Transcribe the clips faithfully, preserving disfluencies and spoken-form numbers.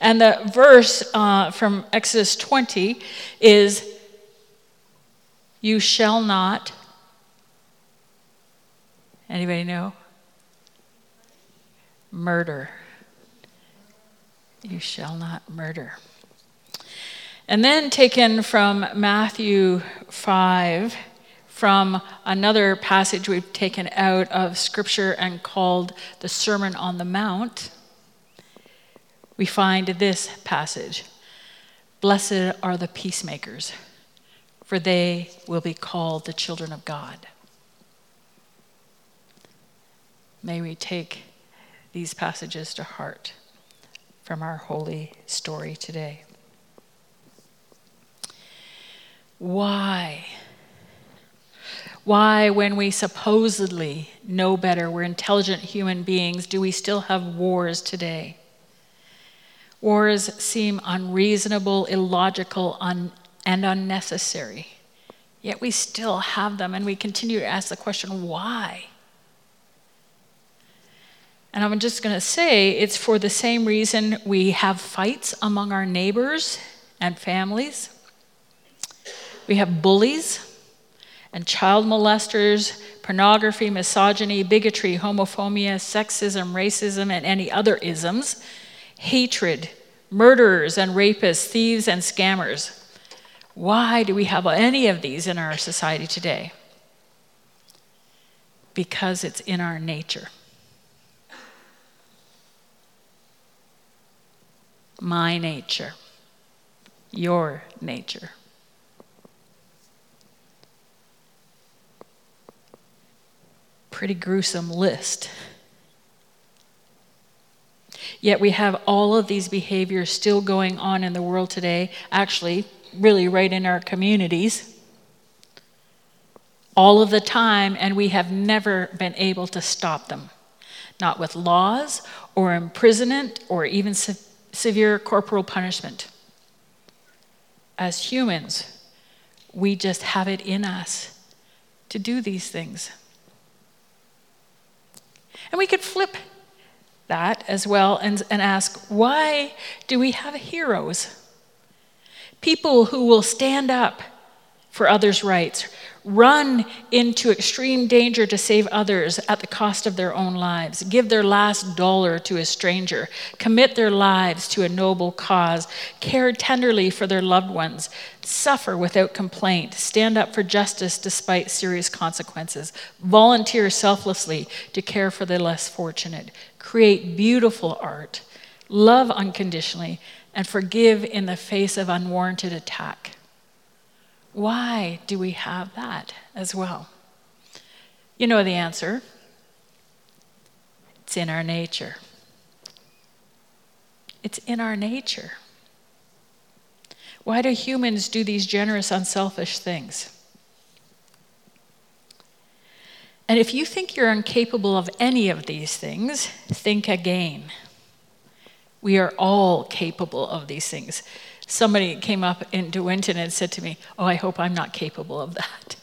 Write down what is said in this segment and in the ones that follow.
And the verse uh, from Exodus twenty is, you shall not, anybody know? Murder. You shall not murder. And then taken from Matthew five, from another passage we've taken out of Scripture and called the Sermon on the Mount, we find this passage. Blessed are the peacemakers, for they will be called the children of God. May we take these passages to heart from our holy story today. Why? Why, when we supposedly know better, we're intelligent human beings, do we still have wars today? Wars seem unreasonable, illogical, un- and unnecessary. Yet we still have them, and we continue to ask the question, why? And I'm just going to say it's for the same reason we have fights among our neighbors and families. We have bullies and child molesters, pornography, misogyny, bigotry, homophobia, sexism, racism, and any other isms, hatred, murderers and rapists, thieves and scammers. Why do we have any of these in our society today? Because it's in our nature. My nature. Your nature. Pretty gruesome list. Yet we have all of these behaviors still going on in the world today, actually, really right in our communities, all of the time, and we have never been able to stop them. Not with laws or imprisonment or even se- severe corporal punishment. As humans, we just have it in us to do these things. And we could flip that as well and, and ask, why do we have heroes? People who will stand up for others' rights, run into extreme danger to save others at the cost of their own lives, give their last dollar to a stranger, commit their lives to a noble cause, care tenderly for their loved ones, suffer without complaint, stand up for justice despite serious consequences, volunteer selflessly to care for the less fortunate, create beautiful art, love unconditionally, and forgive in the face of unwarranted attack. Why do we have that as well? You know the answer. It's in our nature. It's in our nature. Why do humans do these generous, unselfish things? And if you think you're incapable of any of these things, think again. We are all capable of these things. Somebody came up into Winton and said to me, oh, I hope I'm not capable of that.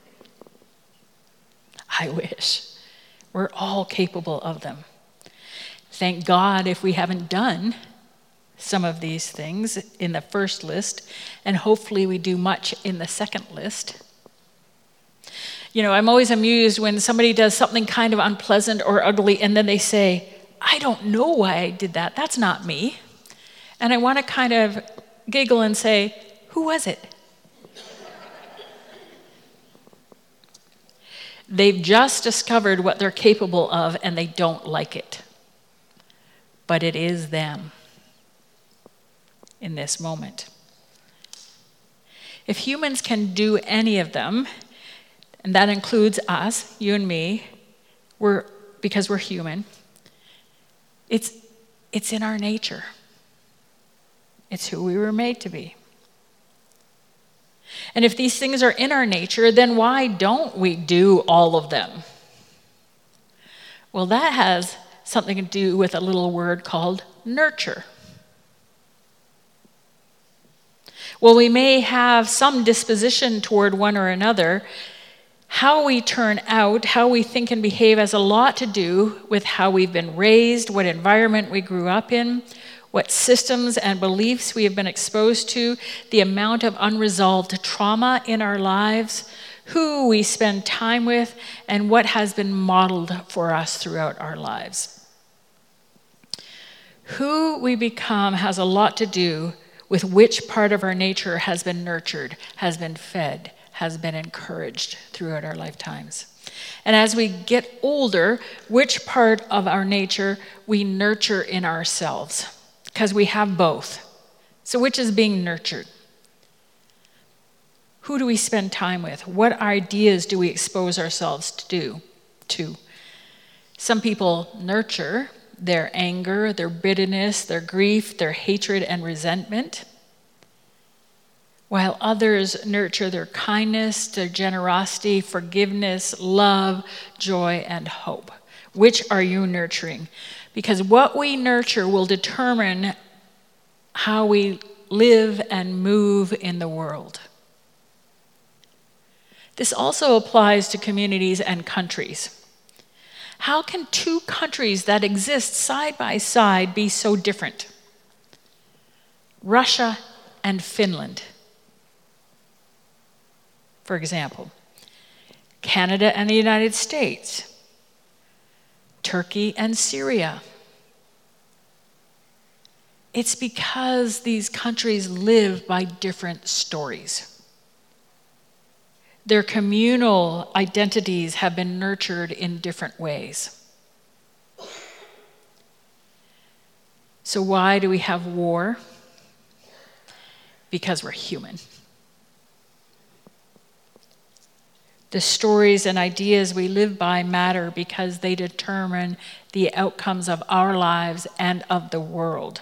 I wish. We're all capable of them. Thank God if we haven't done some of these things in the first list, and hopefully we do much in the second list. You know, I'm always amused when somebody does something kind of unpleasant or ugly, and then they say, I don't know why I did that. That's not me. And I want to kind of giggle and say, who was it? They've just discovered what they're capable of and they don't like it. But it is them in this moment. If humans can do any of them, and that includes us, you and me, we're because we're human, it's it's in our nature. It's who we were made to be. And if these things are in our nature, then why don't we do all of them? Well, that has something to do with a little word called nurture. Well, we may have some disposition toward one or another. How we turn out, how we think and behave has a lot to do with how we've been raised, what environment we grew up in, what systems and beliefs we have been exposed to, the amount of unresolved trauma in our lives, who we spend time with, and what has been modeled for us throughout our lives. Who we become has a lot to do with which part of our nature has been nurtured, has been fed, has been encouraged throughout our lifetimes. And as we get older, which part of our nature we nurture in ourselves, because we have both. So which is being nurtured? Who do we spend time with? What ideas do we expose ourselves to do to? Some people nurture their anger, their bitterness, their grief, their hatred and resentment, while others nurture their kindness, their generosity, forgiveness, love, joy, and hope. Which are you nurturing? Because what we nurture will determine how we live and move in the world. This also applies to communities and countries. How can two countries that exist side by side be so different? Russia and Finland, for example. Canada and the United States. Turkey and Syria. It's because these countries live by different stories. Their communal identities have been nurtured in different ways. So why do we have war? Because we're human. The stories and ideas we live by matter because they determine the outcomes of our lives and of the world.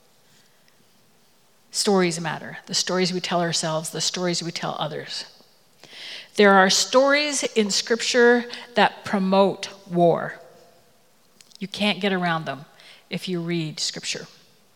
Stories matter. The stories we tell ourselves, the stories we tell others. There are stories in Scripture that promote war. You can't get around them if you read Scripture.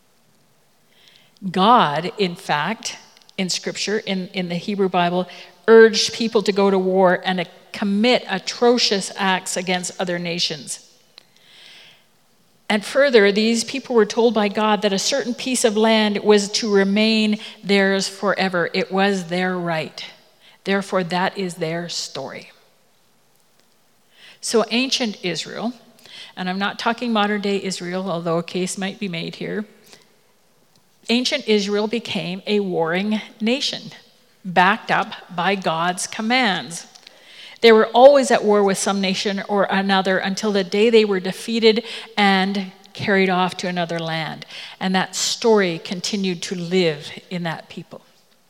God, in fact, in Scripture, in, in the Hebrew Bible, urged people to go to war and to commit atrocious acts against other nations. And further, these people were told by God that a certain piece of land was to remain theirs forever. It was their right. Therefore, that is their story. So ancient Israel, and I'm not talking modern day Israel, although a case might be made here, ancient Israel became a warring nation, backed up by God's commands. They were always at war with some nation or another until the day they were defeated and carried off to another land. And that story continued to live in that people.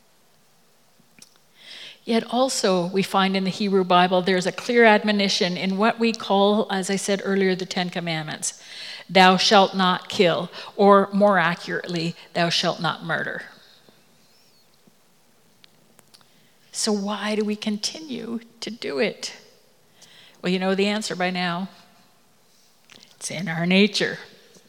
Yet also we find in the Hebrew Bible there's a clear admonition in what we call, as I said earlier, the Ten Commandments. Thou shalt not kill, or more accurately, thou shalt not murder. So why do we continue to do it? Well, you know the answer by now. It's in our nature.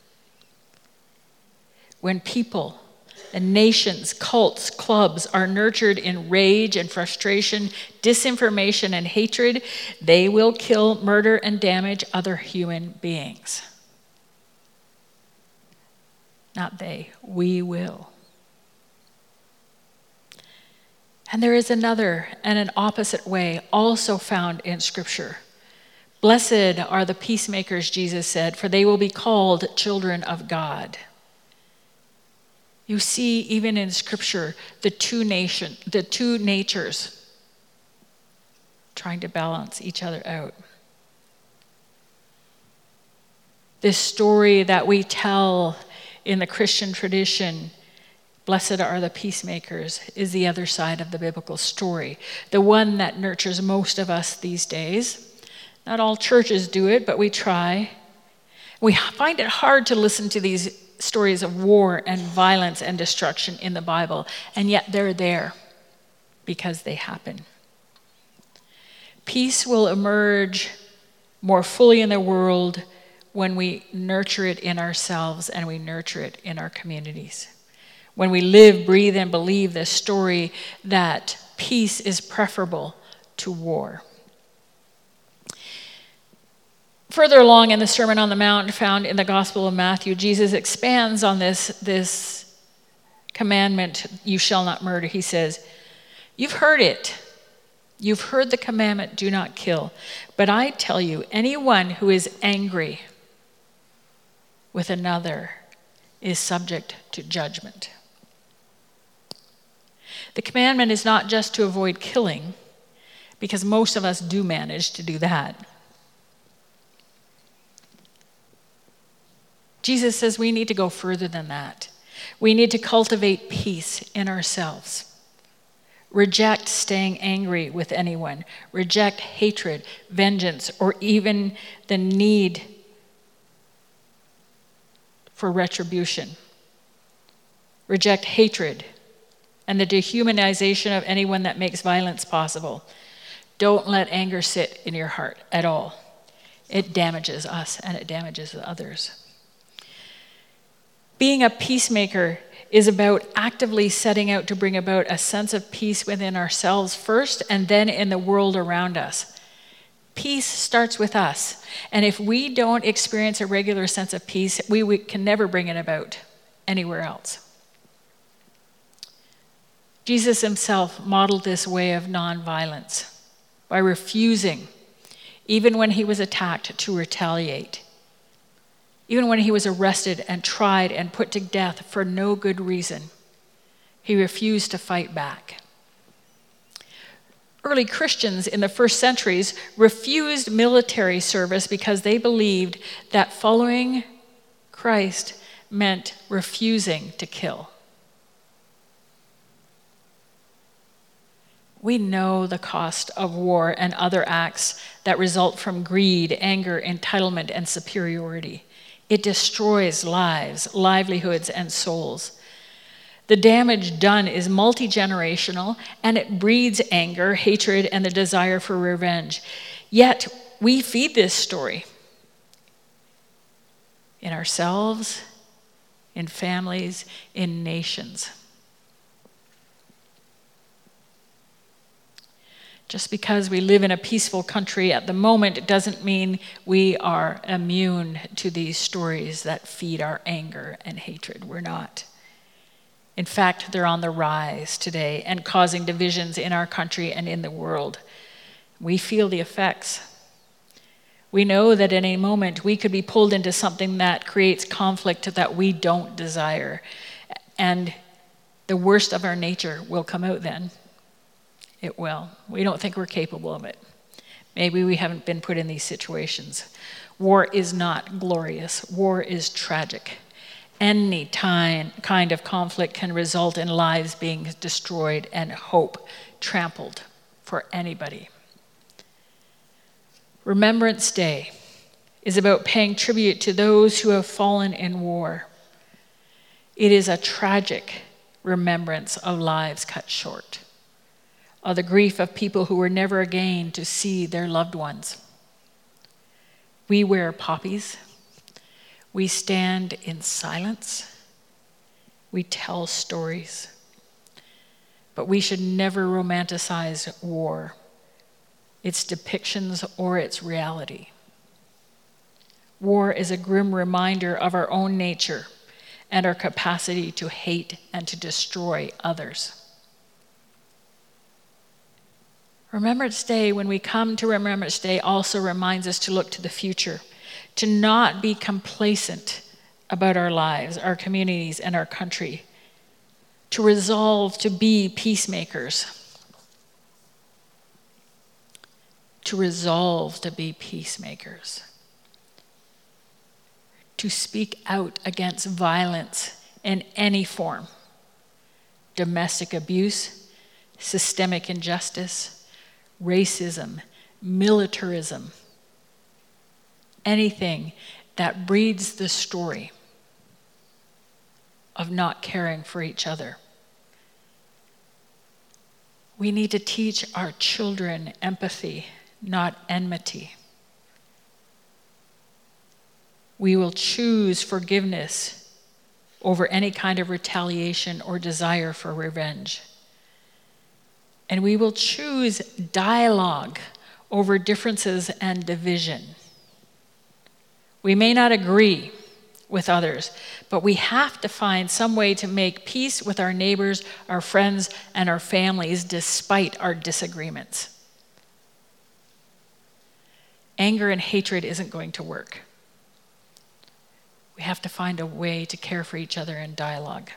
When people and nations, cults, clubs are nurtured in rage and frustration, disinformation and hatred, they will kill, murder, and damage other human beings. Not they, we will. And there is another and an opposite way also found in Scripture. Blessed are the peacemakers, Jesus said, for they will be called children of God. You see, even in Scripture, the two nation, the two natures trying to balance each other out. This story that we tell in the Christian tradition, blessed are the peacemakers, is the other side of the biblical story, the one that nurtures most of us these days. Not all churches do it, but we try. We find it hard to listen to these stories of war and violence and destruction in the Bible, and yet they're there because they happen. Peace will emerge more fully in the world when we nurture it in ourselves and we nurture it in our communities. When we live, breathe, and believe the story that peace is preferable to war. Further along in the Sermon on the Mount found in the Gospel of Matthew, Jesus expands on this, this commandment, you shall not murder. He says, you've heard it. You've heard the commandment, do not kill. But I tell you, anyone who is angry with another is subject to judgment. The commandment is not just to avoid killing, because most of us do manage to do that. Jesus says we need to go further than that. We need to cultivate peace in ourselves. Reject staying angry with anyone. Reject hatred, vengeance, or even the need for retribution. Reject hatred and the dehumanization of anyone that makes violence possible. Don't let anger sit in your heart at all. It damages us and it damages others. Being a peacemaker is about actively setting out to bring about a sense of peace within ourselves first and then in the world around us. Peace starts with us. And if we don't experience a regular sense of peace, we, we can never bring it about anywhere else. Jesus himself modeled this way of nonviolence by refusing, even when he was attacked, to retaliate. Even when he was arrested and tried and put to death for no good reason, he refused to fight back. Early Christians in the first centuries refused military service because they believed that following Christ meant refusing to kill. We know the cost of war and other acts that result from greed, anger, entitlement, and superiority. It destroys lives, livelihoods, and souls. The damage done is multi-generational, and it breeds anger, hatred, and the desire for revenge. Yet, we feed this story in ourselves, in families, in nations. Just because we live in a peaceful country at the moment, it doesn't mean we are immune to these stories that feed our anger and hatred. We're not. In fact, they're on the rise today and causing divisions in our country and in the world. We feel the effects. We know that at any moment we could be pulled into something that creates conflict that we don't desire. And the worst of our nature will come out then. It will. We don't think we're capable of it. Maybe we haven't been put in these situations. War is not glorious. War is tragic. Any time, kind of conflict can result in lives being destroyed and hope trampled for anybody. Remembrance Day is about paying tribute to those who have fallen in war. It is a tragic remembrance of lives cut short, of the grief of people who were never again to see their loved ones. We wear poppies. We stand in silence. We tell stories. But we should never romanticize war, its depictions or its reality. War is a grim reminder of our own nature and our capacity to hate and to destroy others. Remembrance Day, when we come to Remembrance Day, also reminds us to look to the future, to not be complacent about our lives, our communities, and our country, to resolve to be peacemakers, to resolve to be peacemakers, to speak out against violence in any form, domestic abuse, systemic injustice, racism, militarism, anything that breeds the story of not caring for each other. We need to teach our children empathy, not enmity. We will choose forgiveness over any kind of retaliation or desire for revenge. And we will choose dialogue over differences and division. We may not agree with others, but we have to find some way to make peace with our neighbors, our friends, and our families despite our disagreements. Anger and hatred isn't going to work. We have to find a way to care for each other in dialogue.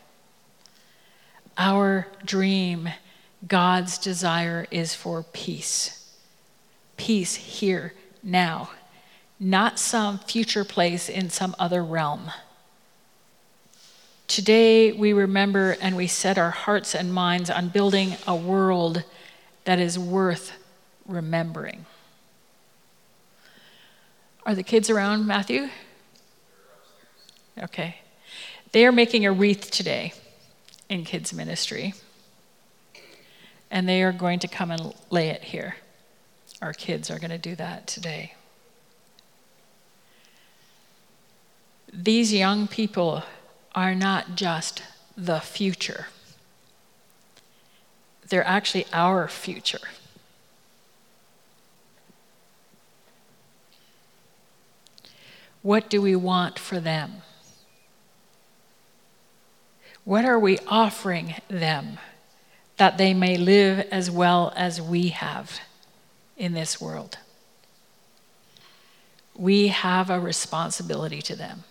Our dream, God's desire, is for peace. Peace here, now. Not some future place in some other realm. Today we remember and we set our hearts and minds on building a world that is worth remembering. Are the kids around, Matthew? Okay. They are making a wreath today in kids ministry. And they are going to come and lay it here. Our kids are going to do that today. These young people are not just the future. They're actually our future. What do we want for them? What are we offering them that they may live as well as we have in this world? We have a responsibility to them.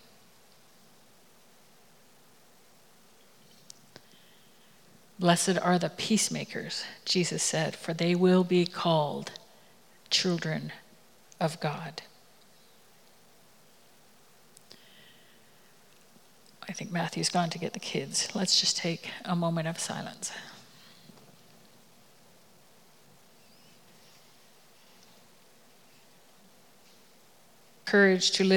Blessed are the peacemakers, Jesus said, for they will be called children of God. I think Matthew's gone to get the kids. Let's just take a moment of silence. Courage to live.